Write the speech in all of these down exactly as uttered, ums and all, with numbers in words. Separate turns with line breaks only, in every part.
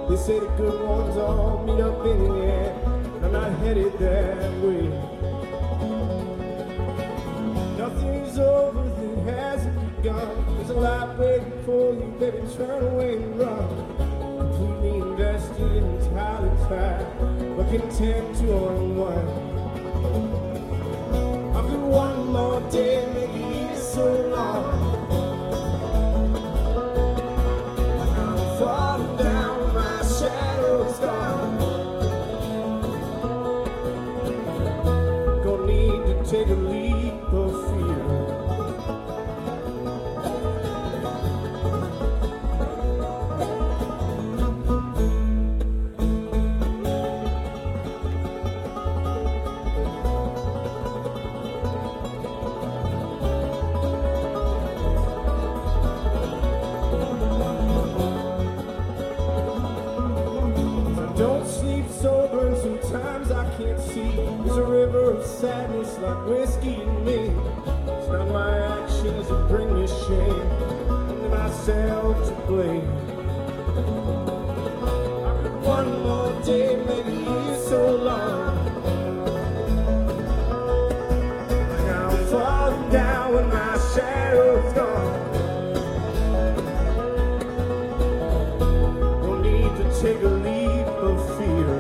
They say the good ones all meet up in the end. I'm not headed that way. Nothing's over that hasn't begun. There's a lot waiting for you, baby, turn away and run. Completely invested in this Highland fire, but content to unwind. I've got one more day, maybe it's so long. I'm falling down, my shadow's gone. Gonna need to take a leap of fear. Sometimes I can't see. There's a river of sadness like whiskey in me. It's not my actions that bring me shame, only myself to blame. I've got one more day, maybe it's so long. Like I'm falling down when my shadow's gone. Don't need to take a leap of fear.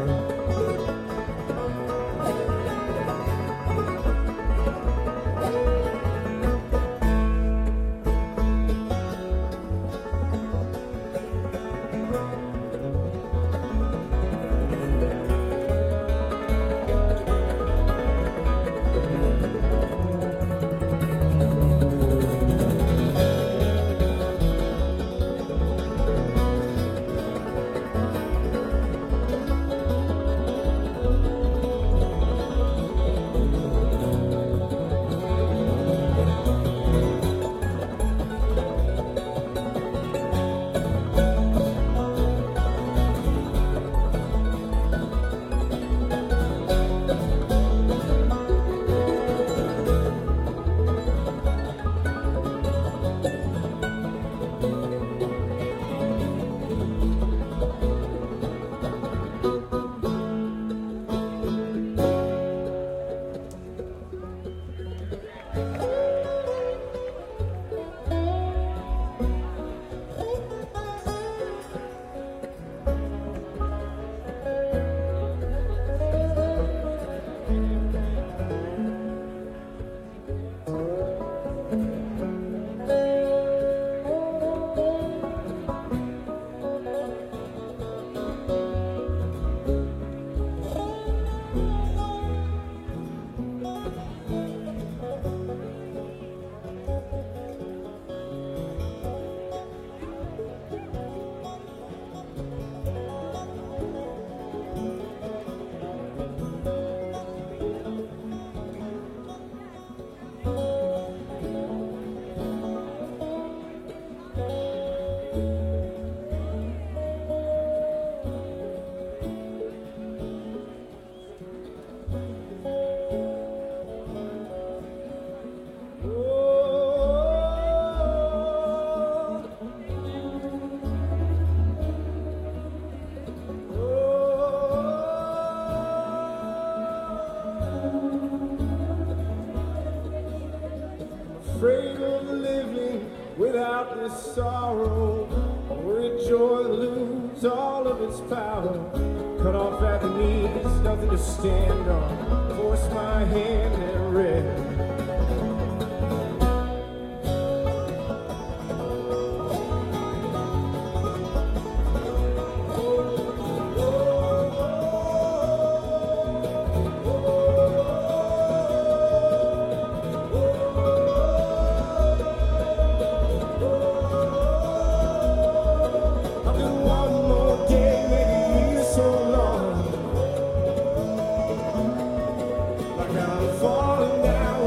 Afraid of living without this sorrow, worried joy lose all of its power. Cut off at the knees, nothing to stand on. Force my hand and read. Falling down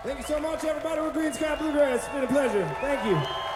Thank you so much, everybody. We're Green Sky Bluegrass. It's been a pleasure. Thank you.